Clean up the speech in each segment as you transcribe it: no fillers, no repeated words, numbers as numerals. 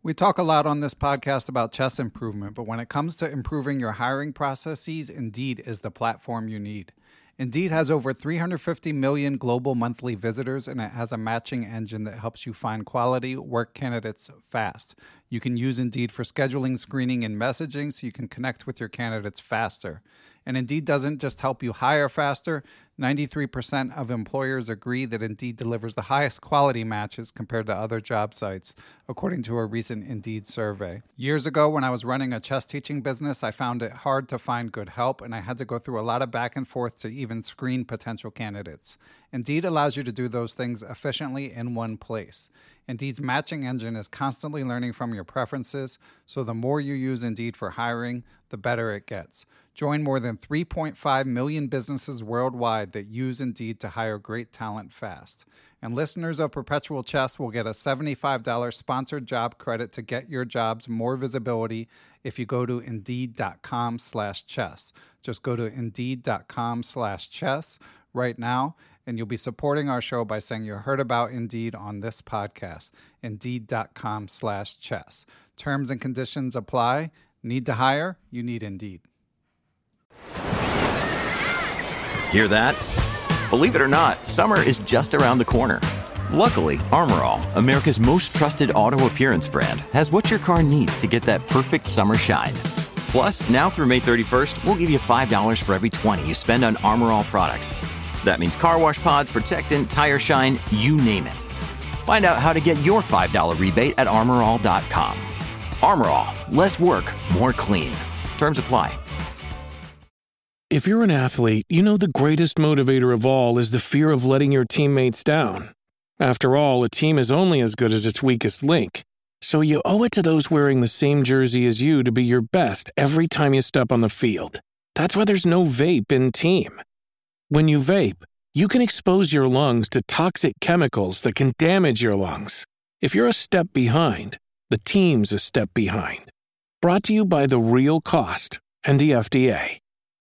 We talk a lot on this podcast about chess improvement, but when it comes to improving your hiring processes, Indeed is the platform you need. Indeed has over 350 million global monthly visitors, and it has a matching engine that helps you find quality work candidates fast. You can use Indeed for scheduling, screening, and messaging so you can connect with your candidates faster. And Indeed doesn't just help you hire faster. 93% of employers agree that Indeed delivers the highest quality matches compared to other job sites, according to a recent Indeed survey. Years ago, when I was running a chess teaching business, I found it hard to find good help, and I had to go through a lot of back and forth to even screen potential candidates. Indeed allows you to do those things efficiently in one place. Indeed's matching engine is constantly learning from your preferences, so the more you use Indeed for hiring, the better it gets. Join more than 3.5 million businesses worldwide that use Indeed to hire great talent fast. And listeners of Perpetual Chess will get a $75 sponsored job credit to get your jobs more visibility if you go to Indeed.com/chess. Just go to Indeed.com/chess right now, and you'll be supporting our show by saying you heard about Indeed on this podcast. Indeed.com/chess. Terms and conditions apply. Need to hire? You need Indeed. Hear that? Believe it or not, summer is just around the corner. Luckily, Armor All, America's most trusted auto appearance brand, has what your car needs to get that perfect summer shine. Plus, now through May 31st, we'll give you $5 for every $20 you spend on Armor All products. That means car wash pods, protectant, tire shine, you name it. Find out how to get your $5 rebate at armorall.com. Armor All, less work, more clean. Terms apply. If you're an athlete, you know the greatest motivator of all is the fear of letting your teammates down. After all, a team is only as good as its weakest link. So you owe it to those wearing the same jersey as you to be your best every time you step on the field. That's why there's no vape in team. When you vape, you can expose your lungs to toxic chemicals that can damage your lungs. If you're a step behind, the team's a step behind. Brought to you by The Real Cost and the FDA.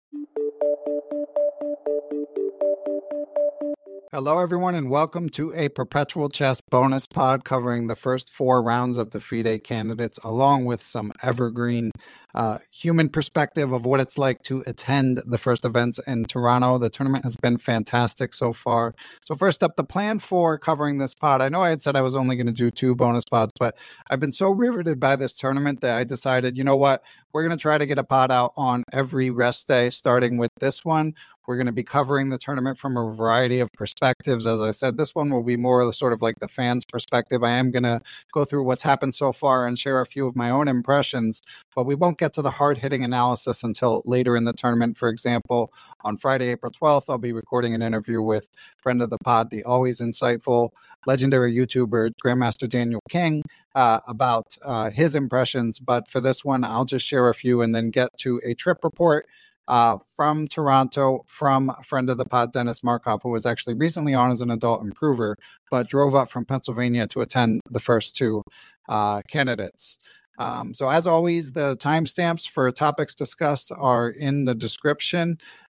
Hello, everyone, and welcome to a Perpetual Chess bonus pod covering the first 4 rounds of the FIDE candidates, along with some evergreen human perspective of what it's like to attend the first events in Toronto. The tournament has been fantastic so far. So first up, the plan for covering this pod. I know I had said I was only going to do 2 bonus pods, but I've been so riveted by this tournament that I decided, you know what, we're going to try to get a pod out on every rest day, starting with this one. We're going to be covering the tournament from a variety of perspectives. As I said, this one will be more sort of like the fans' perspective. I am going to go through what's happened so far and share a few of my own impressions, but we won't get to the hard-hitting analysis until later in the tournament. For example, on Friday, April 12th, I'll be recording an interview with friend of the pod, the always insightful, legendary YouTuber, Grandmaster Daniel King, about his impressions. But for this one, I'll just share a few and then get to a trip report from Toronto, from a friend of the pod, Dennis Markov, who was actually recently on as an adult improver, but drove up from Pennsylvania to attend the first 2 candidates. So as always, the timestamps for topics discussed are in the description.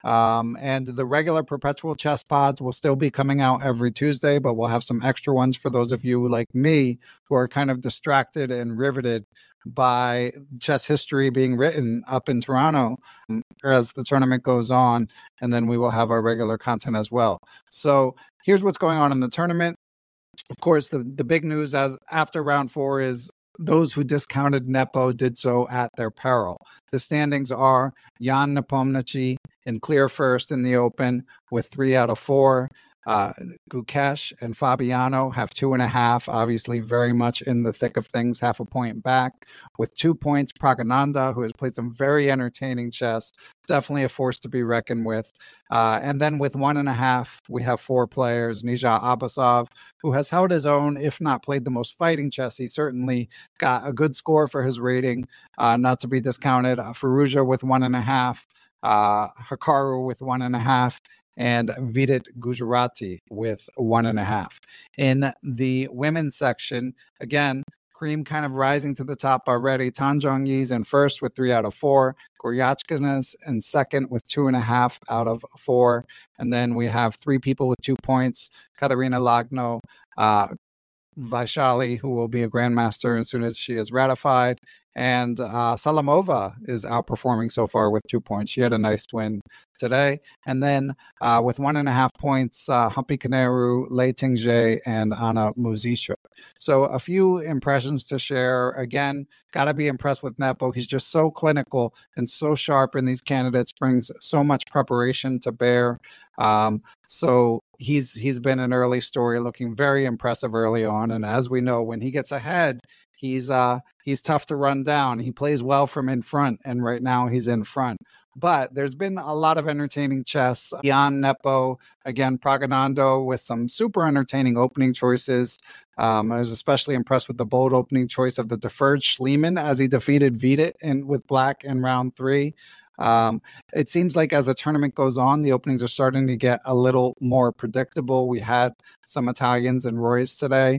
And the regular Perpetual Chess pods will still be coming out every Tuesday, but we'll have some extra ones for those of you like me who are kind of distracted and riveted by chess history being written up in Toronto as the tournament goes on. And then we will have our regular content as well. So here's what's going on in the tournament. Of course, the big news as after round 4 is those who discounted Nepo did so at their peril. The standings are Jan Nepomniachtchi in clear first in the Open with 3 out of 4. Gukesh and Fabiano have 2.5, obviously very much in the thick of things, half a point back. With 2 points, Praggnanandhaa, who has played some very entertaining chess, definitely a force to be reckoned with. And then with 1.5, we have 4 players. Nijat Abbasov, who has held his own, if not played the most fighting chess. He certainly got a good score for his rating, not to be discounted. Firouzja with 1.5, Hikaru with 1.5, and Vidit Gujrati with 1.5. In the women's section, again, Cream kind of rising to the top already. Tan Zhongyi's in first with 3 out of 4. Goryachkina's in second with 2.5 out of 4. And then we have 3 people with 2 points. Katerina Lagno, Vaishali, who will be a grandmaster as soon as she is ratified. And Salamova is outperforming so far with 2 points. She had a nice win today. And then with 1.5 points, Humpy Koneru, Lei Tingzhe, and Anna Muzichuk. So a few impressions to share. Again, got to be impressed with Nepo. He's just so clinical and so sharp in these candidates, brings so much preparation to bear. So he's been an early story, looking very impressive early on. And as we know, when he gets ahead, he's tough to run down. He plays well from in front, and right now he's in front. But there's been a lot of entertaining chess. Jan Nepo, again, Praggnanandhaa with some super entertaining opening choices. I was especially impressed with the bold opening choice of the deferred Schliemann as he defeated Vidit with black in round 3. It seems like as the tournament goes on, the openings are starting to get a little more predictable. We had some Italians and Roy's today.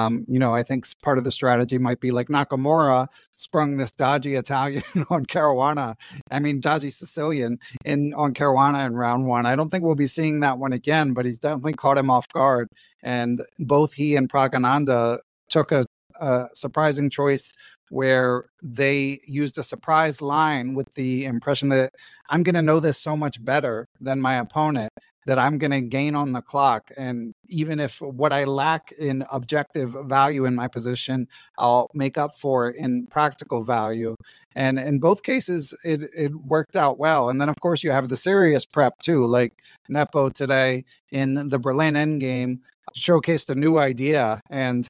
I think part of the strategy might be like Nakamura sprung this dodgy Italian on Caruana. Dodgy Sicilian on Caruana in round 1. I don't think we'll be seeing that one again, but he's definitely caught him off guard. And both he and Praggnanandhaa took a surprising choice where they used a surprise line with the impression that I'm going to know this so much better than my opponent that I'm going to gain on the clock. And even if what I lack in objective value in my position, I'll make up for it in practical value. And in both cases, it worked out well. And then, of course, you have the serious prep, too, like Nepo today in the Berlin Endgame showcased a new idea. And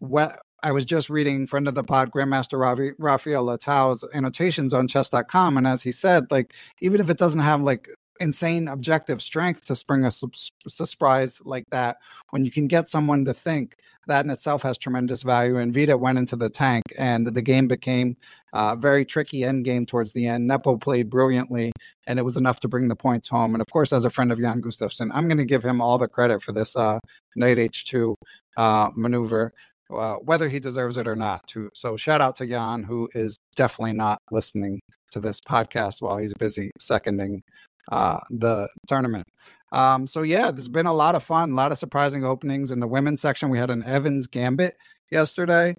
I was just reading friend of the pod, Grandmaster Rafael Latau's annotations on chess.com. And as he said, even if it doesn't have insane objective strength to spring a surprise like that, when you can get someone to think, that in itself has tremendous value. And Vidit went into the tank and the game became a very tricky end game towards the end. Nepo played brilliantly and it was enough to bring the points home. And of course, as a friend of Jan Gustafsson, I'm going to give him all the credit for this knight h2 maneuver. Whether he deserves it or not. So shout out to Jan, who is definitely not listening to this podcast while he's busy seconding the tournament. There's been a lot of fun, a lot of surprising openings. In the women's section, we had an Evans Gambit yesterday.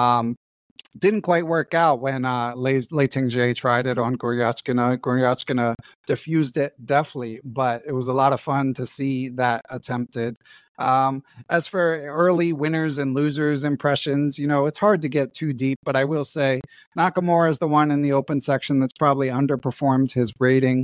Didn't quite work out when Lei Tingzhe tried it on Goryachkina. Goryachkina diffused it deftly, but it was a lot of fun to see that attempted. As for early winners and losers impressions, it's hard to get too deep, but I will say Nakamura is the one in the open section that's probably underperformed his rating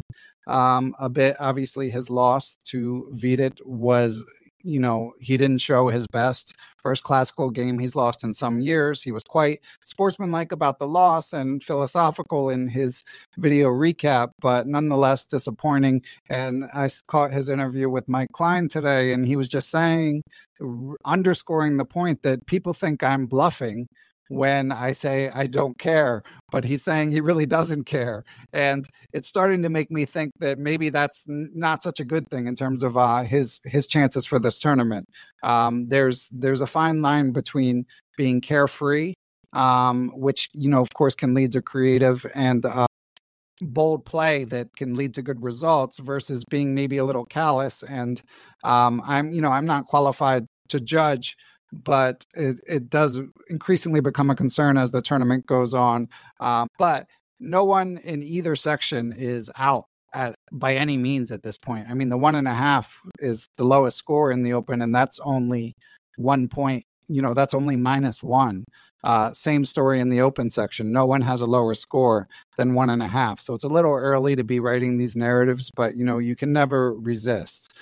a bit. Obviously, his loss to Vidit was, he didn't show his best. First classical game he's lost in some years. He was quite sportsmanlike about the loss and philosophical in his video recap, but nonetheless disappointing. And I caught his interview with Mike Klein today, and he was just saying, underscoring the point that people think I'm bluffing when I say I don't care, but he's saying he really doesn't care. And it's starting to make me think that maybe that's not such a good thing in terms of his chances for this tournament. There's a fine line between being carefree, which, of course, can lead to creative and bold play that can lead to good results, versus being maybe a little callous. And I'm not qualified to judge, but it does increasingly become a concern as the tournament goes on. But no one in either section is out by any means at this point. The 1.5 is the lowest score in the Open, and that's only 1 point. That's only -1. Same story in the Open section. No one has a lower score than 1.5. So it's a little early to be writing these narratives, but you can never resist.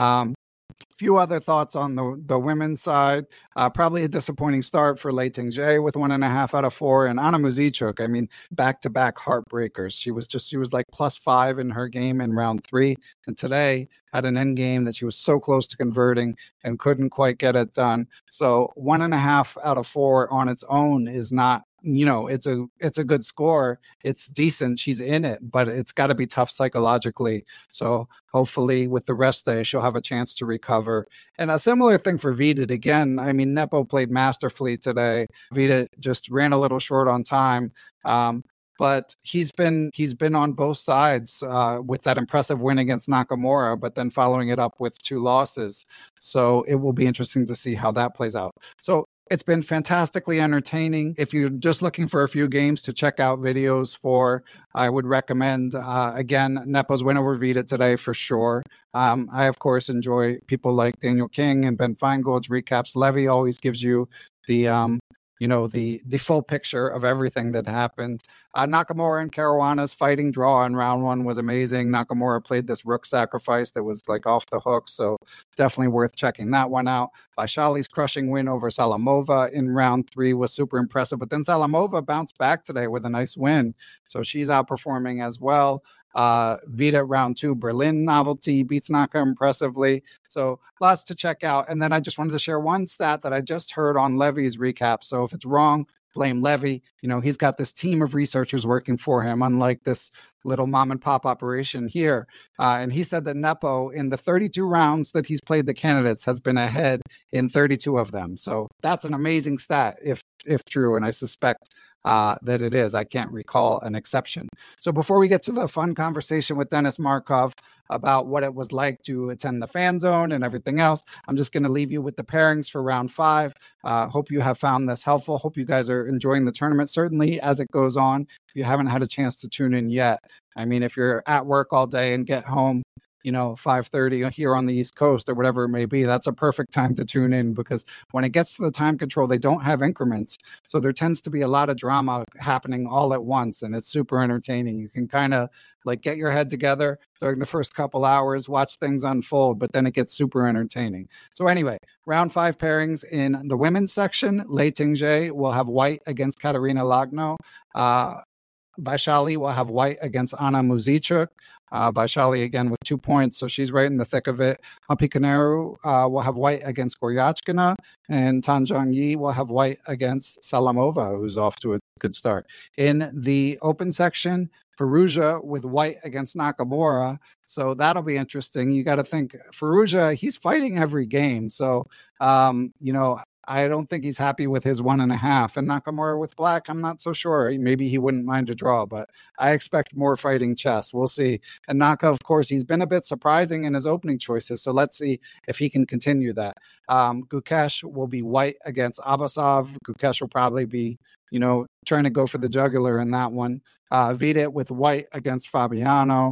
Few other thoughts on the women's side. Probably a disappointing start for Lei Tingzhe with 1.5 out of 4, and Anna Muzichuk, back-to-back heartbreakers. She was like +5 in her game in round 3, and today had an end game that she was so close to converting and couldn't quite get it done. So 1.5 out of 4 on its own is not, it's a good score. It's decent. She's in it, but it's got to be tough psychologically. So hopefully with the rest day, she'll have a chance to recover. And a similar thing for Vidit. Again, Nepo played masterfully today. Vidit just ran a little short on time. But he's been on both sides with that impressive win against Nakamura, but then following it up with 2 losses. So it will be interesting to see how that plays out. So It's been fantastically entertaining. If you're just looking for a few games to check out videos for, I would recommend, again, Nepo's win over Vida today for sure. I, of course, enjoy people like Daniel King and Ben Feingold's recaps. Levy always gives you the the full picture of everything that happened. Nakamura and Caruana's fighting draw in round one was amazing. Nakamura played this rook sacrifice that was like off the hook, so definitely worth checking that one out. Vaishali's crushing win over Salamova in round three was super impressive, but then Salamova bounced back today with a nice win, so she's outperforming as well. Vida round two, Berlin novelty beats Naka impressively. So lots to check out. And then I just wanted to share one stat that I just heard on Levy's recap. So if it's wrong, blame Levy. He's got this team of researchers working for him, unlike this little mom and pop operation here. And he said that Nepo, in the 32 rounds that he's played the candidates, has been ahead in 32 of them. So that's an amazing stat, if true. And I suspect that it is. I can't recall an exception. So before we get to the fun conversation with Denis Markov about what it was like to attend the fan zone and everything else, I'm just going to leave you with the pairings for round five. Hope you have found this helpful. Hope you guys are enjoying the tournament, certainly as it goes on. If you haven't had a chance to tune in yet, I mean, if you're at work all day and get home, 5:30 here on the East Coast or whatever it may be, that's a perfect time to tune in, because when it gets to the time control, they don't have increments. So there tends to be a lot of drama happening all at once, and it's super entertaining. You can kind of like get your head together during the first couple hours, watch things unfold, but then it gets super entertaining. So anyway, round five pairings in the women's section. Lei Tingzhe will have white against Katerina Lagno. Vaishali will have white against Anna Muzichuk. Vaishali again with 2 points, so she's right in the thick of it. Hampi Kaneru will have white against Goryachkina, and Tan Zhongyi will have white against Salamova, who's off to a good start. In the open section, Firouzja with white against Nakamura, so that'll be interesting. You got to think, Firouzja, he's fighting every game, so I don't think he's happy with his 1.5. And Nakamura with black, I'm not so sure. Maybe he wouldn't mind a draw, but I expect more fighting chess. We'll see. And Naka, of course, he's been a bit surprising in his opening choices, so let's see if he can continue that. Gukesh will be white against Abasov. Gukesh will probably be, trying to go for the jugular in that one. Vida with white against Fabiano.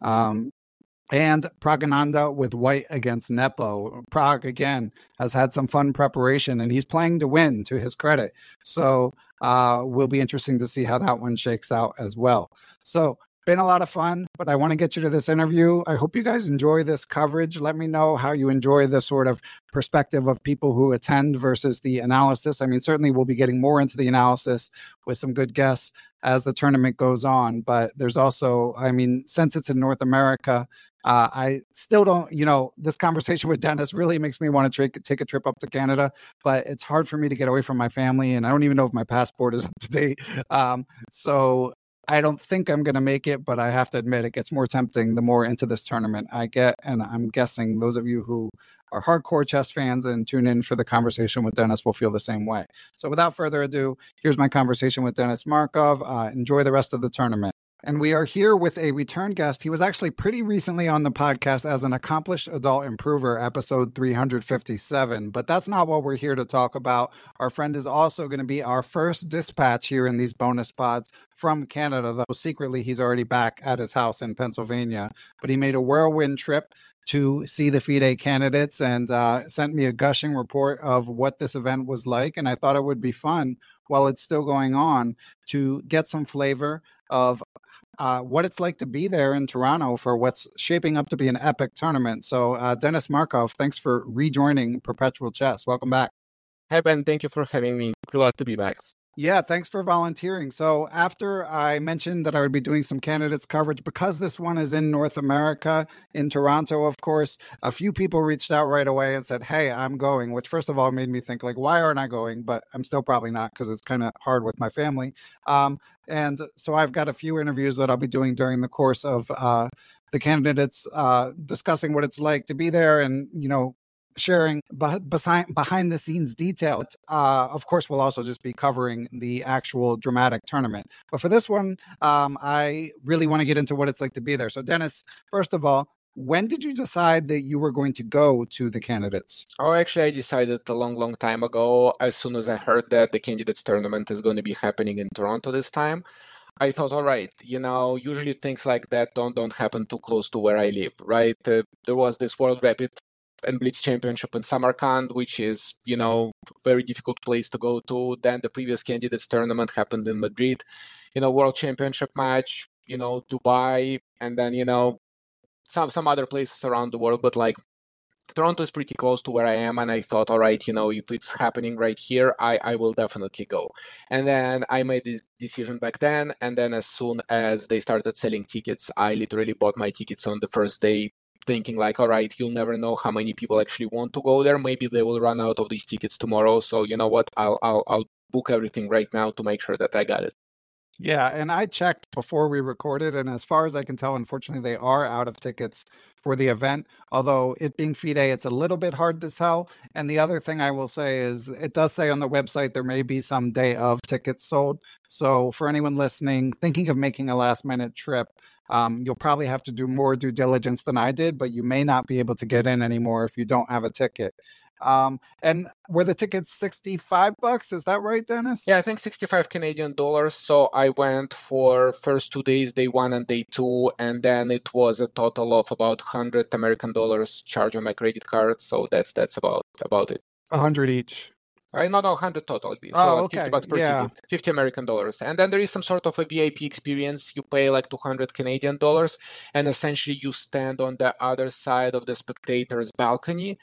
And Pragananda with white against Nepo. Prag, again, has had some fun preparation, and he's playing to win, to his credit. So will be interesting to see how that one shakes out as well. So been a lot of fun, but I want to get you to this interview. I hope you guys enjoy this coverage. Let me know how you enjoy the sort of perspective of people who attend versus the analysis. I mean, certainly we'll be getting more into the analysis with some good guests as the tournament goes on. But there's also, since it's in North America, I still don't, this conversation with Denis really makes me want to take a trip up to Canada, but it's hard for me to get away from my family, and I don't even know if my passport is up to date. So I don't think I'm going to make it, but I have to admit it gets more tempting the more into this tournament I get. And I'm guessing those of you who are hardcore chess fans and tune in for the conversation with Denis will feel the same way. So without further ado, here's my conversation with Denis Markov. Enjoy the rest of the tournament. And we are here with a return guest. He was actually pretty recently on the podcast as an accomplished adult improver, episode 357. But that's not what we're here to talk about. Our friend is also going to be our first dispatch here in these bonus pods from Canada, though secretly he's already back at his house in Pennsylvania. But he made a whirlwind trip to see the FIDE candidates and sent me a gushing report of what this event was like. And I thought it would be fun while it's still going on to get some flavor of what it's like to be there in Toronto for what's shaping up to be an epic tournament. So Denis Markov, thanks for rejoining Perpetual Chess. Welcome back. Hi, Ben. Thank you for having me. Glad to be back. Yeah, thanks for volunteering. So after I mentioned that I would be doing some candidates coverage, because this one is in North America, in Toronto, of course, a few people reached out right away and said, hey, I'm going, which first of all made me think, like, why aren't I going? But I'm still probably not, because it's kind of hard with my family. And so I've got a few interviews that I'll be doing during the course of the candidates discussing what it's like to be there and, sharing behind the scenes details. Of course, we'll also just be covering the actual dramatic tournament. But for this one, I really want to get into what it's like to be there. So Denis, first of all, When did you decide that you were going to go to the candidates? Oh, actually, I decided a long time ago, as soon as I heard that the candidates tournament is going to be happening in Toronto this time. I thought, all right, usually things like that don't happen too close to where I live, right? There was this World Rapid and Blitz Championship in Samarkand, which is, very difficult place to go to. Then the previous candidates tournament happened in Madrid, World Championship match, Dubai, and then, some other places around the world, but like Toronto is pretty close to where I am, and I thought, all right, if it's happening right here, I will definitely go. And then I made this decision back then, and then as soon as they started selling tickets, I literally bought my tickets on the first day, thinking like, all right, you'll never know how many people actually want to go there. Maybe they will run out of these tickets tomorrow. So you know what? I'll book everything right now to make sure that I got it. Yeah, and I checked before we recorded, and as far as I can tell, unfortunately, they are out of tickets for the event. Although it being FIDE, it's a little bit hard to sell. And the other thing I will say is it does say on the website there may be some day of tickets sold. So for anyone listening, thinking of making a last minute trip, you'll probably have to do more due diligence than I did, but you may not be able to get in anymore if you don't have a ticket. And were the tickets $65? Is that right, Dennis? Yeah, I think 65 Canadian dollars. So I went for first 2 days, day 1 and day 2, and then it was a total of about 100 American dollars charged on my credit card. So that's about it. 100 each. Not 100 total. Oh, So okay. 50 bucks per ticket, 50 American dollars. And then there is some sort of a VIP experience. You pay like 200 Canadian dollars, and essentially you stand on the other side of the spectators' balcony.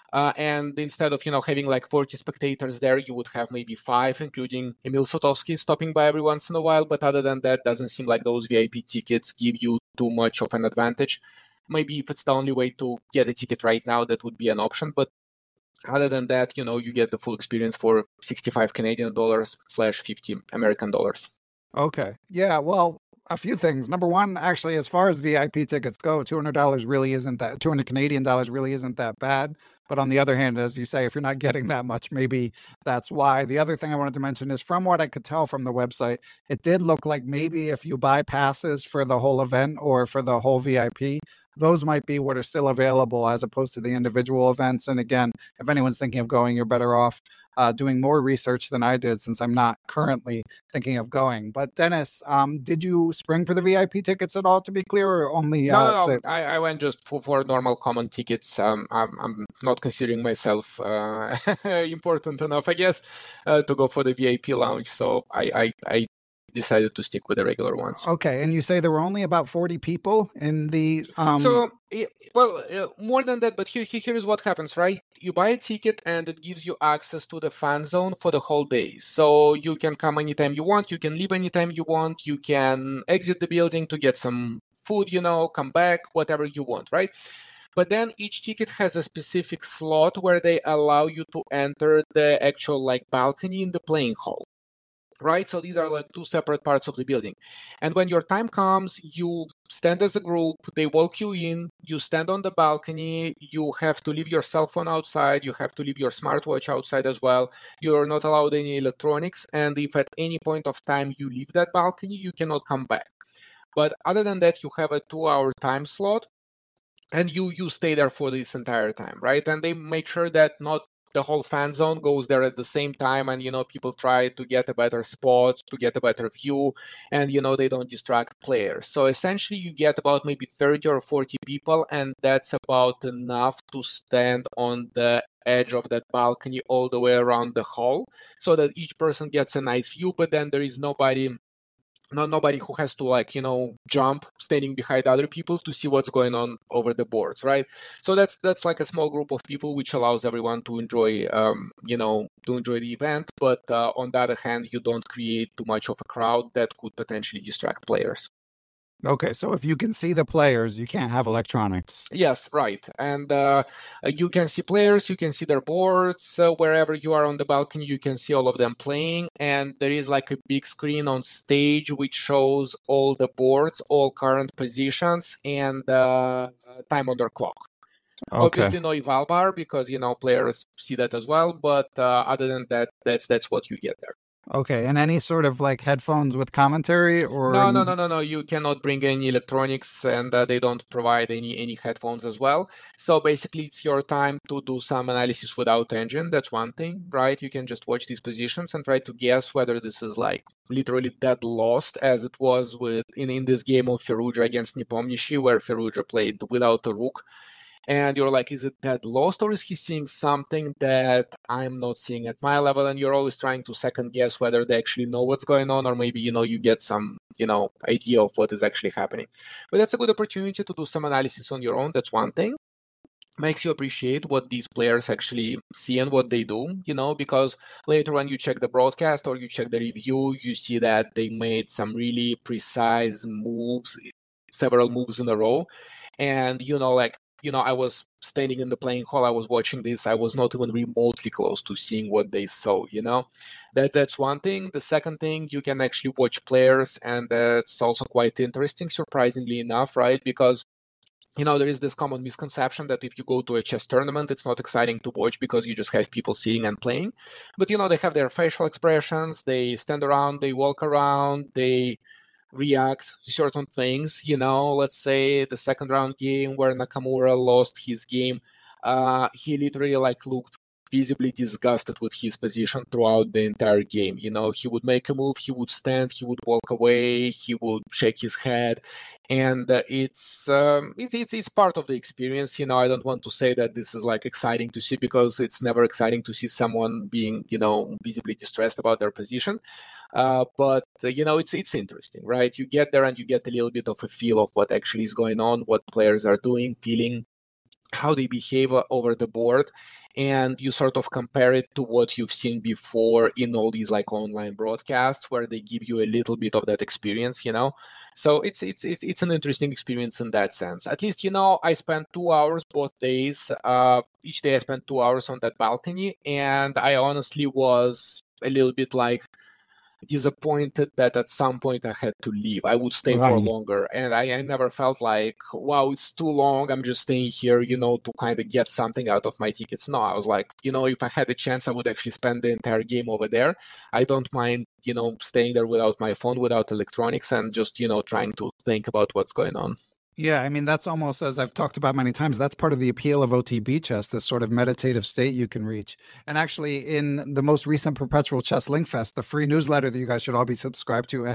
And instead of, having like 40 spectators there, you would have maybe 5, including Emil Sotovsky stopping by every once in a while. But other than that, doesn't seem like those VIP tickets give you too much of an advantage. Maybe if it's the only way to get a ticket right now, that would be an option. But other than that, you get the full experience for 65 Canadian dollars / 50 American dollars. Okay. Yeah, well, a few things. Number one, actually, as far as VIP tickets go, $200 really isn't that, 200 Canadian dollars really isn't that bad. But on the other hand, as you say, if you're not getting that much, maybe that's why. The other thing I wanted to mention is from what I could tell from the website, it did look like maybe if you buy passes for the whole event or for the whole VIP, those might be what are still available as opposed to the individual events. And again, if anyone's thinking of going, you're better off doing more research than I did since I'm not currently thinking of going. But Dennis, did you spring for the VIP tickets at all, to be clear, or only? No. I went just for normal common tickets. I'm not considering myself important enough, I guess, to go for the VIP lounge. So I decided to stick with the regular ones. Okay, and you say there were only about 40 people in the... more than that, but here's what happens, right? You buy a ticket and it gives you access to the fan zone for the whole day. So you can come anytime you want, you can leave anytime you want, you can exit the building to get some food, come back, whatever you want, right? But then each ticket has a specific slot where they allow you to enter the actual balcony in the playing hall. Right? So these are like 2 separate parts of the building. And when your time comes, you stand as a group, they walk you in, you stand on the balcony, you have to leave your cell phone outside, you have to leave your smartwatch outside as well. You're not allowed any electronics. And if at any point of time you leave that balcony, you cannot come back. But other than that, you have a 2-hour time slot and you stay there for this entire time, right? And they make sure that not the whole fan zone goes there at the same time, and people try to get a better spot, to get a better view, and they don't distract players. So essentially you get about maybe 30 or 40 people, and that's about enough to stand on the edge of that balcony all the way around the hall, so that each person gets a nice view, but then there is nobody who has to jump standing behind other people to see what's going on over the boards, right? So that's like a small group of people, which allows everyone to enjoy the event. But on the other hand, you don't create too much of a crowd that could potentially distract players. Okay, so if you can see the players, you can't have electronics. Yes, right. And you can see players, you can see their boards. Wherever you are on the balcony, you can see all of them playing. And there is like a big screen on stage which shows all the boards, all current positions, and time on their clock. Okay. Obviously no eval bar because, players see that as well. But other than that, that's what you get there. Okay, and any sort of like headphones with commentary or No. You cannot bring any electronics, and they don't provide any headphones as well. So basically, it's your time to do some analysis without engine. That's one thing, right? You can just watch these positions and try to guess whether this is like literally dead lost, as it was in this game of Ferrugia against Nepomniachtchi, where Ferrugia played without a rook. And you're like, is it that lost, or is he seeing something that I'm not seeing at my level? And you're always trying to second guess whether they actually know what's going on, or maybe, you get some, idea of what is actually happening. But that's a good opportunity to do some analysis on your own. That's one thing. Makes you appreciate what these players actually see and what they do, because later when you check the broadcast or you check the review, you see that they made some really precise moves, several moves in a row. And, I was standing in the playing hall, I was watching this, I was not even remotely close to seeing what they saw, That's one thing. The second thing, you can actually watch players, and that's also quite interesting, surprisingly enough, right? Because, there is this common misconception that if you go to a chess tournament, it's not exciting to watch because you just have people sitting and playing. But, they have their facial expressions, they stand around, they walk around, they react to certain things. Let's say the second round game where Nakamura lost his game, he literally looked visibly disgusted with his position throughout the entire game. He would make a move, he would stand, he would walk away, he would shake his head, and it's part of the experience. I don't want to say that this is exciting to see, because it's never exciting to see someone being visibly distressed about their position. But it's interesting, right? You get there and you get a little bit of a feel of what actually is going on, what players are doing, feeling, how they behave over the board, and you sort of compare it to what you've seen before in all these online broadcasts, where they give you a little bit of that experience. So it's an interesting experience in that sense. At least, I spent 2 hours both days. Each day I spent 2 hours on that balcony, and I honestly was a little bit disappointed that at some point I had to leave. I would stay for longer, and I never felt like, wow, it's too long, I'm just staying here, to kind of get something out of my tickets. No, I was like, if I had a chance, I would actually spend the entire game over there. I don't mind, staying there without my phone, without electronics, and just, trying to think about what's going on. Yeah, I mean, that's almost, as I've talked about many times, that's part of the appeal of OTB chess, this sort of meditative state you can reach. And actually, in the most recent Perpetual Chess Link Fest, the free newsletter that you guys should all be subscribed to,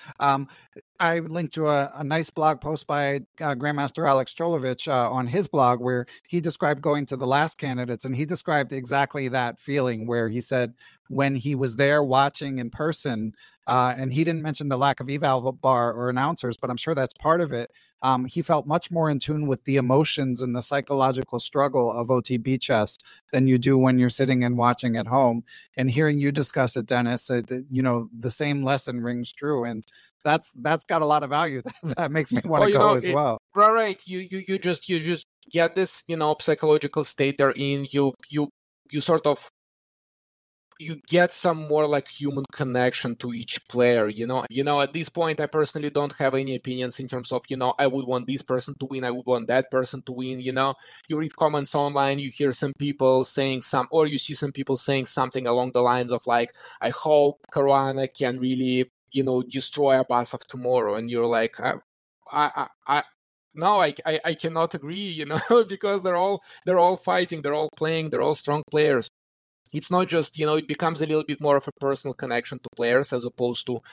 I linked to a nice blog post by Grandmaster Alex Cholovich on his blog, where he described going to the last candidates, and he described exactly that feeling, where he said when he was there watching in person, and he didn't mention the lack of eval bar or announcers, but I'm sure that's part of it. He felt much more in tune with the emotions and the psychological struggle of OTB chess than you do when you're sitting and watching at home. And hearing you discuss it, Denis, the same lesson rings true, and that's got a lot of value. That makes me want to go as well. Right. You just get this psychological state they're in. You sort of, you get some more human connection to each player. At this point, I personally don't have any opinions in terms of, I would want this person to win, I would want that person to win. You read comments online, you hear some people saying or you see some people saying something along the lines of I hope Caruana can really, destroy Abasov tomorrow. And you're like, no, I cannot agree, because they're all fighting, they're all playing, they're all strong players. It's not just, it becomes a little bit more of a personal connection to players, as opposed to,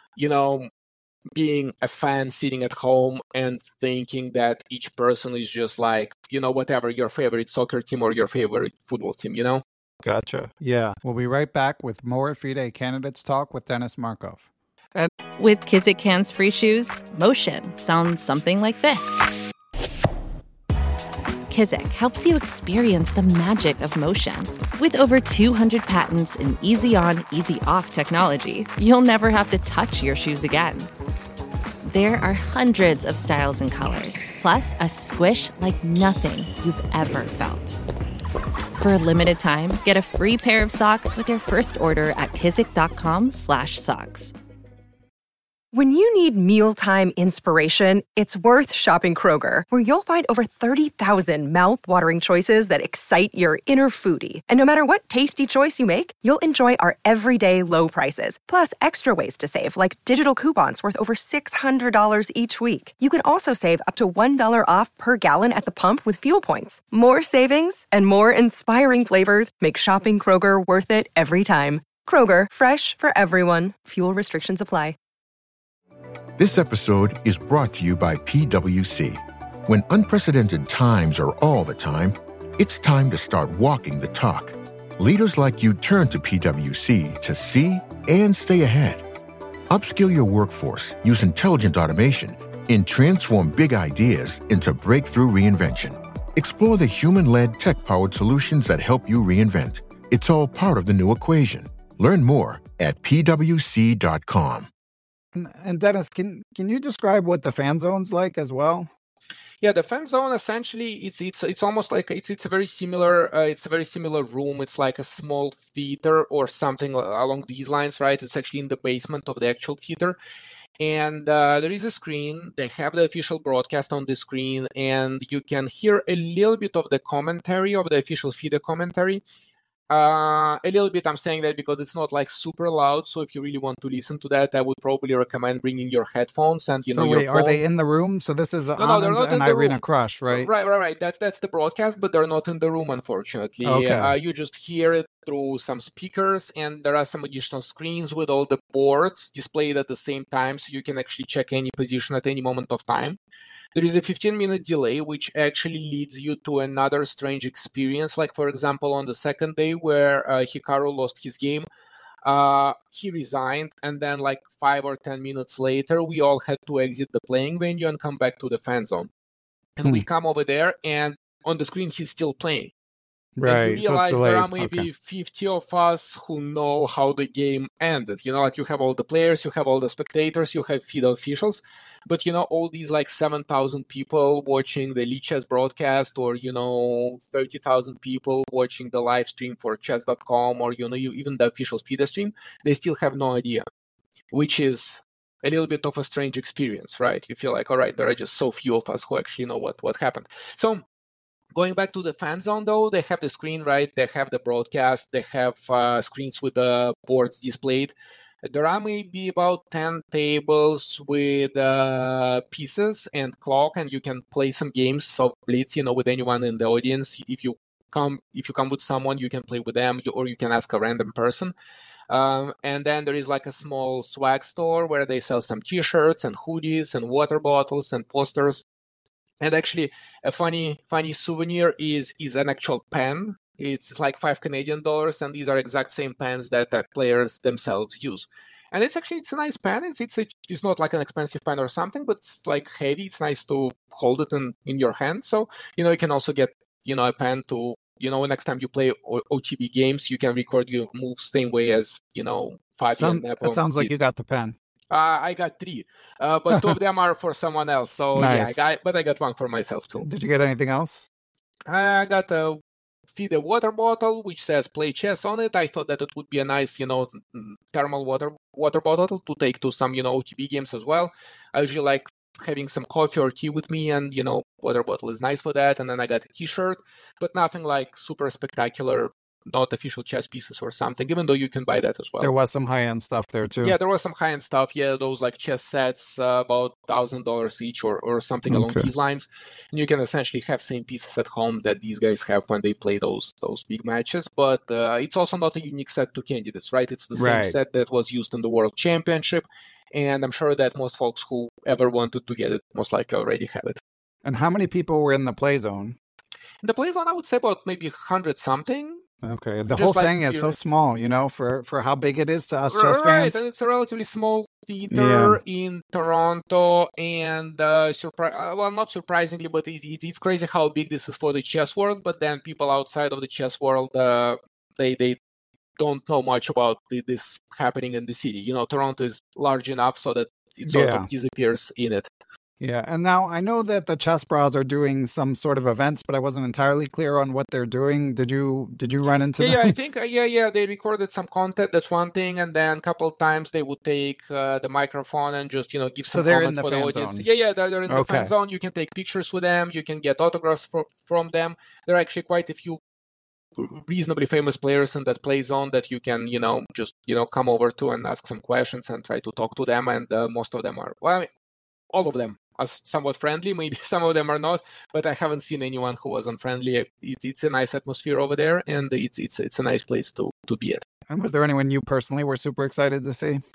being a fan sitting at home and thinking that each person is just whatever, your favorite soccer team or your favorite football team, Gotcha. Yeah. We'll be right back with more FIDE Candidates Talk with Denis Markov. And with Kizik hands-free shoes, motion sounds something like this. Kizik helps you experience the magic of motion. With over 200 patents and easy-on, easy-off technology, you'll never have to touch your shoes again. There are hundreds of styles and colors, plus a squish like nothing you've ever felt. For a limited time, get a free pair of socks with your first order at kizik.com/socks. When you need mealtime inspiration, it's worth shopping Kroger, where you'll find over 30,000 mouth-watering choices that excite your inner foodie. And no matter what tasty choice you make, you'll enjoy our everyday low prices, plus extra ways to save, like digital coupons worth over $600 each week. You can also save up to $1 off per gallon at the pump with fuel points. More savings and more inspiring flavors make shopping Kroger worth it every time. Kroger, fresh for everyone. Fuel restrictions apply. This episode is brought to you by PwC. When unprecedented times are all the time, it's time to start walking the talk. Leaders like you turn to PwC to see and stay ahead. Upskill your workforce, use intelligent automation, and transform big ideas into breakthrough reinvention. Explore the human-led, tech-powered solutions that help you reinvent. It's all part of the new equation. Learn more at pwc.com. And Dennis, can you describe what the fan zone's like as well? Yeah, the fan zone essentially it's almost like it's a very similar room. It's like a small theater or something along these lines, right? It's actually in the basement of the actual theater. And there is a screen. They have the official broadcast on the screen, and you can hear a little bit of the commentary of the official FIDE commentary. A little bit, I'm saying that because it's not like super loud. So if you really want to listen to that, I would probably recommend bringing your headphones and your phone. Are they in the room? So this is they're not and Irina Krush, right? Right. That's the broadcast, but they're not in the room, unfortunately. Okay. You just hear it through some speakers, and there are some additional screens with all the boards displayed at the same time, so you can actually check any position at any moment of time. There is a 15-minute delay, which actually leads you to another strange experience. Like, for example, on the second day where Hikaru lost his game, he resigned, and then like 5 or 10 minutes later, we all had to exit the playing venue and come back to the fan zone. And we come over there, and on the screen, he's still playing. Right. And you realize there are maybe 50 of us who know how the game ended. You know, like you have all the players, you have all the spectators, you have FIDE officials, but all these like 7,000 people watching the Lichess broadcast, or 30,000 people watching the live stream for chess.com, or even the official FIDE stream, they still have no idea, which is a little bit of a strange experience, right? You feel like, all right, there are just so few of us who actually know what happened. So going back to the fan zone, though, they have the screen, right? They have the broadcast. They have screens with the boards displayed. There are maybe about 10 tables with pieces and clock, and you can play some games of Blitz, with anyone in the audience. If you come with someone, you can play with them, or you can ask a random person. And then there is like a small swag store where they sell some T-shirts and hoodies and water bottles and posters. And actually, a funny souvenir is an actual pen. It's like $5 Canadian, and these are exact same pens that the players themselves use. And it's a nice pen. It's not like an expensive pen or something, but it's like heavy. It's nice to hold it in your hand. So you can also get a pen to next time you play OTB games, you can record your moves same way as Fabian and Nepo. It sounds like you got the pen. I got 3, but 2 of them are for someone else. So nice. Yeah, I got 1 for myself too. Did you get anything else? I got a FIDE water bottle which says "Play Chess" on it. I thought that it would be a nice, thermal water bottle to take to some, OTB games as well. I usually like having some coffee or tea with me, and water bottle is nice for that. And then I got a T-shirt, but nothing like super spectacular. Not official chess pieces or something, even though you can buy that as well. There was some high-end stuff there too. Yeah, there was some high-end stuff. Yeah, those like chess sets, about $1,000 each or something along these lines. And you can essentially have same pieces at home that these guys have when they play those big matches. But it's also not a unique set to candidates, right? It's the same set that was used in the World Championship. And I'm sure that most folks who ever wanted to get it most likely already have it. And how many people were in the play zone? In the play zone, I would say about maybe 100-something. Okay, the whole thing is so small, for how big it is to us chess fans. Right, and it's a relatively small theater in Toronto, and not surprisingly, but it's crazy how big this is for the chess world. But then people outside of the chess world, they don't know much about this happening in the city. Toronto is large enough so that it sort of disappears in it. Yeah, and now I know that the Chess Bros are doing some sort of events, but I wasn't entirely clear on what they're doing. Did you run into Yeah, them? I think they recorded some content. That's one thing, and then a couple of times they would take the microphone and just give So some they're in comments the for the fan audience. zone. Yeah, they're in the fan Okay. zone. You can take pictures with them. You can get autographs from them. There are actually quite a few reasonably famous players in that play zone that you can just come over to and ask some questions and try to talk to them. And most of them are, well, I mean, all of them are somewhat friendly. Maybe some of them are not, but I haven't seen anyone who wasn't friendly. It's a nice atmosphere over there, and it's a nice place to be at. And was there anyone you personally were super excited to see?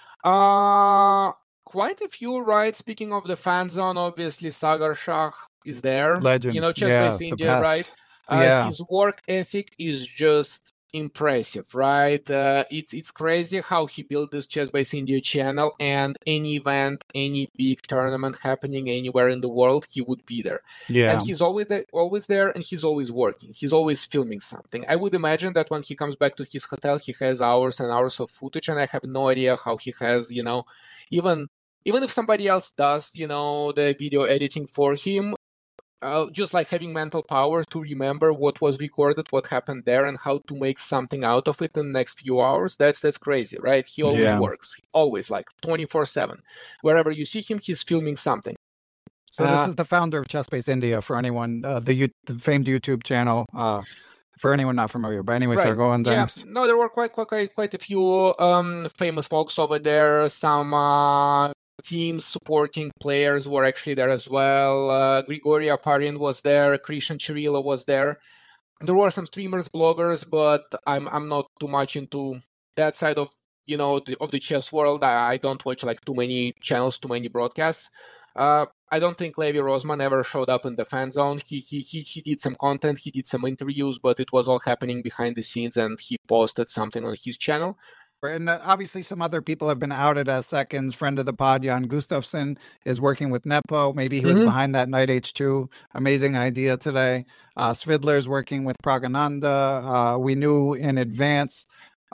Quite a few, right? Speaking of the fan zone, obviously Sagar Shah is there. Legend. Chess-based the India, best. right? Yeah. His work ethic is just impressive, right? It's crazy how he built this Chess-based India channel, and any event, any big tournament happening anywhere in the world, he would be there. Yeah. And he's always there, and he's always working. He's always filming something. I would imagine that when he comes back to his hotel, he has hours and hours of footage, and I have no idea how he has, even if somebody else does, the video editing for him, just like having mental power to remember what was recorded, what happened there, and how to make something out of it in the next few hours. That's crazy, right? He always works, always, like 24/7. Wherever you see him, he's filming something. So this is the founder of Chess-based India. For anyone, the famed YouTube channel. For anyone not familiar, but anyway, so go on, Dennis. Yeah, no, there were quite a few famous folks over there. Some teams supporting players were actually there as well. Grigory Aparin was there. Krishan Chirila was there. There were some streamers, bloggers, but I'm not too much into that side of of the chess world. I don't watch like too many channels, too many broadcasts. I don't think Levi Rosman ever showed up in the fan zone. He did some content, he did some interviews, but it was all happening behind the scenes, and he posted something on his channel. And obviously some other people have been outed as seconds. Friend of the pod, Jan Gustafsson, is working with Nepo. Maybe he was behind that Knight H2. Amazing idea today. Svidler's working with Pragananda. We knew in advance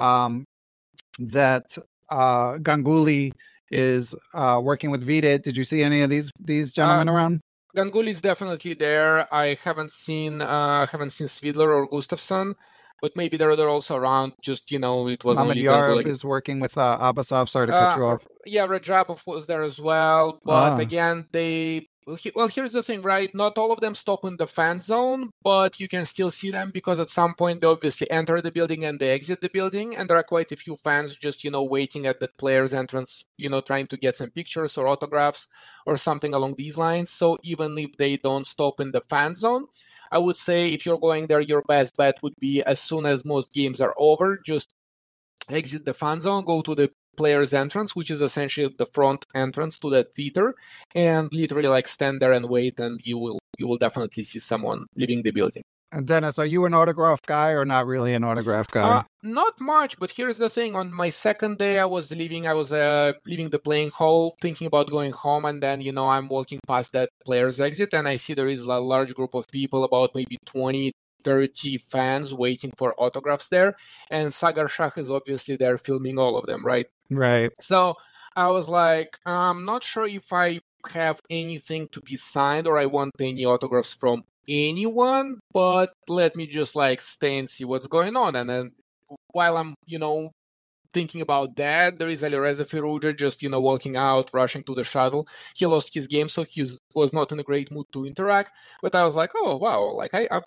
that Ganguly is working with Vidit. Did you see any of these gentlemen around? Ganguly is definitely there. I haven't seen Svidler or Gustafsson, but maybe they're also around. Just it was Mohamed only Yarov Ganguly. is working with Abbasov. Sorry to cut you off. Yeah, Rajabov was there as well, but again, here's the thing, right? Not all of them stop in the fan zone, but you can still see them because at some point they obviously enter the building and they exit the building, and there are quite a few fans just, waiting at the player's entrance, trying to get some pictures or autographs or something along these lines. So even if they don't stop in the fan zone, I would say if you're going there, your best bet would be as soon as most games are over, just exit the fan zone, go to the player's entrance, which is essentially the front entrance to that theater, and literally stand there and wait, and you will definitely see someone leaving the building. And Dennis, are you an autograph guy or not really an autograph guy? Not much, but here's the thing. On my second day, I was leaving the playing hall, thinking about going home, and then, I'm walking past that player's exit, and I see there is a large group of people, about maybe 20, 30 fans waiting for autographs there, and Sagar Shah is obviously there filming all of them, right? Right. So I was like, I'm not sure if I have anything to be signed or I want any autographs from anyone, but let me just stay and see what's going on. And then while I'm, thinking about that, there is Alireza Firouzja just, just walking out, rushing to the shuttle. He lost his game, so he was not in a great mood to interact. But I was like, oh, wow,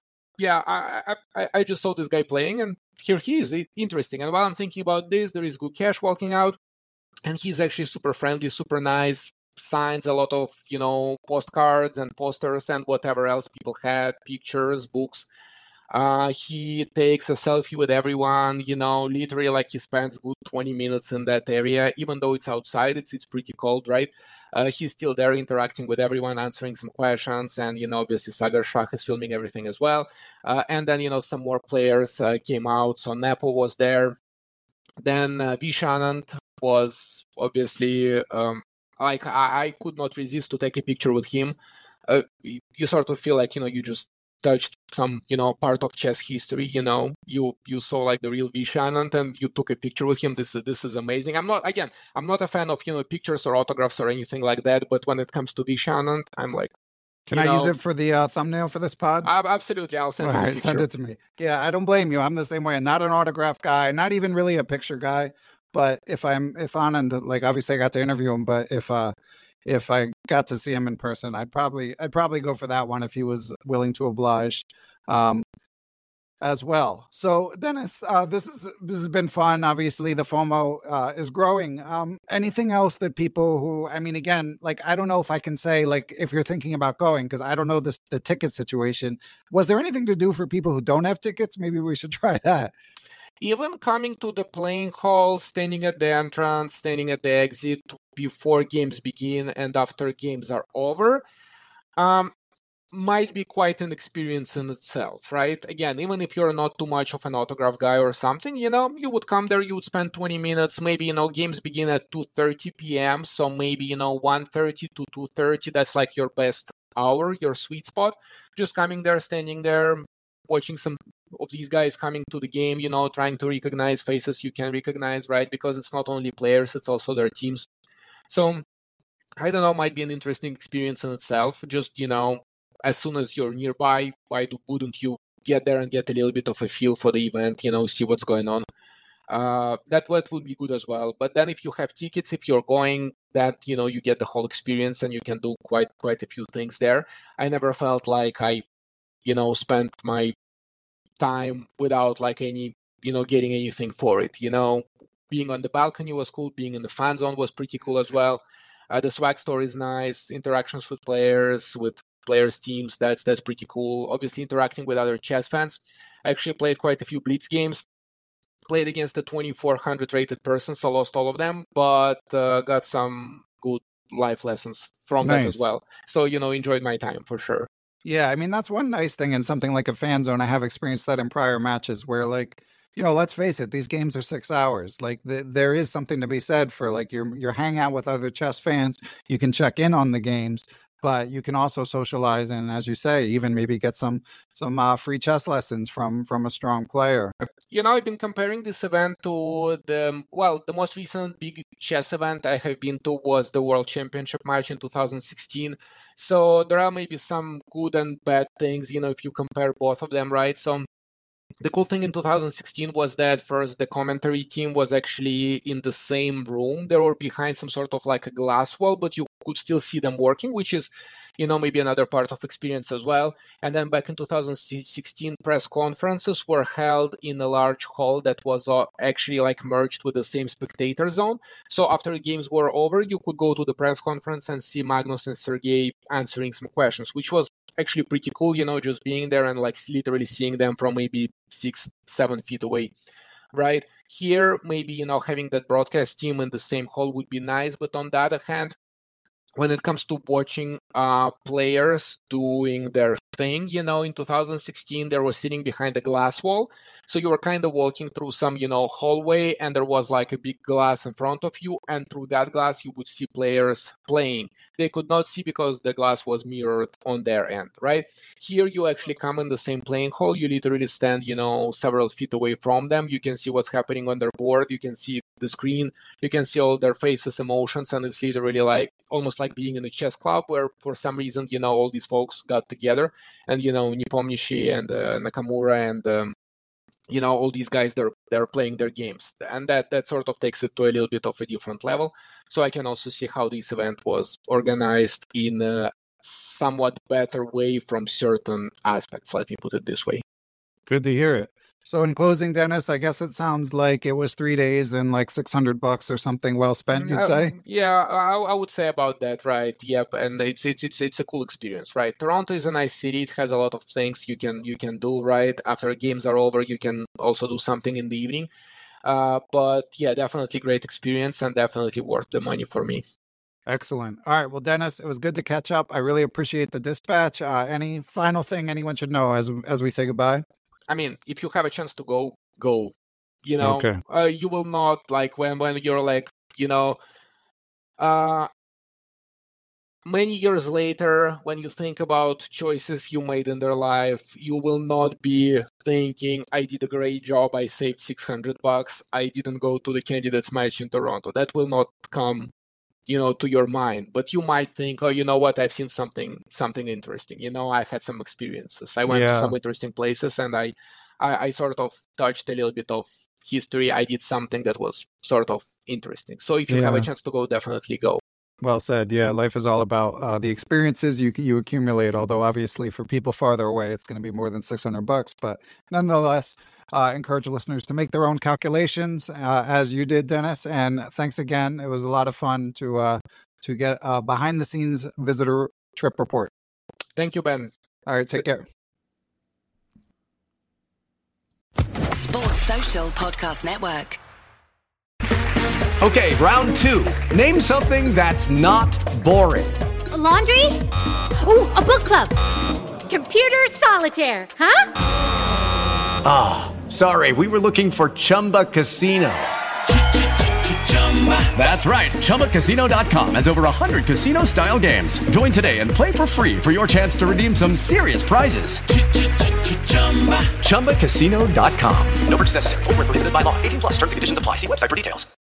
I just saw this guy playing, and here he is. Interesting. And while I'm thinking about this, there is Gukesh walking out, and he's actually super friendly, super nice, signs a lot of, postcards and posters and whatever else people had, pictures, books. He takes a selfie with everyone, literally he spends good 20 minutes in that area, even though it's outside, it's pretty cold, right? He's still there interacting with everyone, answering some questions, and, obviously Sagar Shah is filming everything as well. And then, some more players came out, so Nepo was there. Then Vishanand was obviously, I could not resist to take a picture with him. You sort of feel like, you just touched some, part of chess history. You saw like the real Vishy Anand and you took a picture with him. This is amazing. I'm not a fan of pictures or autographs or anything like that. But when it comes to Vishy Anand, I'm like, can I use it for the thumbnail for this pod? Absolutely, I'll send you a picture. Send it to me. Yeah, I don't blame you. I'm the same way. I'm not an autograph guy, not even really a picture guy. But if Anand, like obviously I got to interview him, but if I got to see him in person, I'd probably go for that one if he was willing to oblige, as well. So Dennis, this has been fun. Obviously, the FOMO is growing. Anything else that people who, I mean, again, like I don't know if I can say like if you're thinking about going because I don't know the ticket situation. Was there anything to do for people who don't have tickets? Maybe we should try that. Even coming to the playing hall, standing at the entrance, standing at the exit before games begin and after games are over, might be quite an experience in itself, right? Again, even if you're not too much of an autograph guy or something, you would come there, you would spend 20 minutes, maybe, games begin at 2:30 p.m., so maybe, 1:30 to 2:30, that's like your best hour, your sweet spot. Just coming there, standing there, watching some of these guys coming to the game, trying to recognize faces you can recognize, right? Because it's not only players, it's also their teams. So, I don't know, might be an interesting experience in itself. Just, as soon as you're nearby, wouldn't you get there and get a little bit of a feel for the event, see what's going on? That would be good as well. But then if you have tickets, if you're going, that, you get the whole experience and you can do quite a few things there. I never felt like I, spent my time without like any, getting anything for it. Being on the balcony was cool. Being in the fan zone was pretty cool as well. The swag store is nice. Interactions with players teams, that's pretty cool. Obviously interacting with other chess fans. I actually played quite a few Blitz games. Played against the 2400 rated person, so lost all of them, but got some good life lessons from that as well. So, enjoyed my time for sure. Yeah, I mean, that's one nice thing in something like a fan zone. I have experienced that in prior matches where, like, let's face it, these games are 6 hours. Like, there is something to be said for, like, your hangout with other chess fans. You can check in on the games, but you can also socialize and, as you say, even maybe get some free chess lessons from a strong player. I've been comparing this event to the most recent big chess event I have been to was the World Championship match in 2016. So there are maybe some good and bad things, if you compare both of them, right? So the cool thing in 2016 was that first the commentary team was actually in the same room. They were behind some sort of like a glass wall, but you could still see them working, which is, maybe another part of experience as well. And then back in 2016, press conferences were held in a large hall that was actually like merged with the same spectator zone. So after the games were over, you could go to the press conference and see Magnus and Sergey answering some questions, which was actually pretty cool, just being there and like literally seeing them from maybe 6-7 feet away. Right here, maybe, having that broadcast team in the same hall would be nice. But on the other hand, when it comes to watching players doing their thing, in 2016, they were sitting behind a glass wall. So you were kind of walking through some, hallway, and there was like a big glass in front of you. And through that glass, you would see players playing. They could not see because the glass was mirrored on their end, right? Here, you actually come in the same playing hall. You literally stand, several feet away from them. You can see what's happening on their board. You can see the screen. You can see all their faces, emotions, and it's literally like almost like being in a chess club where for some reason, all these folks got together and, Nepomniachtchi and Nakamura and, all these guys, they're playing their games. And that sort of takes it to a little bit of a different level. So I can also see how this event was organized in a somewhat better way from certain aspects. Let me put it this way. Good to hear it. So in closing, Dennis, I guess it sounds like it was 3 days and like $600 or something well spent, you'd say? Yeah, I would say about that, right? Yep, and it's a cool experience, right? Toronto is a nice city. It has a lot of things you can do, right? After games are over, you can also do something in the evening. But yeah, definitely great experience and definitely worth the money for me. Excellent. All right. Well, Dennis, it was good to catch up. I really appreciate the dispatch. Any final thing anyone should know as we say goodbye? I mean, if you have a chance to go. Okay. You will not like when you're like, many years later, when you think about choices you made in their life, you will not be thinking, I did a great job, I saved $600, I didn't go to the candidates match in Toronto. That will not come, to your mind. But you might think, oh, you know what, I've seen something interesting. I've had some experiences. I went to some interesting places, and I sort of touched a little bit of history. I did something that was sort of interesting. So if you have a chance to go, definitely go. Well said. Yeah, life is all about the experiences you accumulate. Although obviously for people farther away, it's going to be more than $600. But nonetheless, encourage listeners to make their own calculations, as you did, Dennis. And thanks again. It was a lot of fun to get a behind the scenes visitor trip report. Thank you, Ben. All right, take care. Sports Social Podcast Network. Okay, round 2. Name something that's not boring. A laundry? Ooh, a book club. Computer solitaire, huh? Ah, sorry, we were looking for Chumba Casino. That's right, ChumbaCasino.com has over 100 casino-style games. Join today and play for free for your chance to redeem some serious prizes. ChumbaCasino.com. No purchase necessary. Void where prohibited by law. 18+. Terms and conditions apply. See website for details.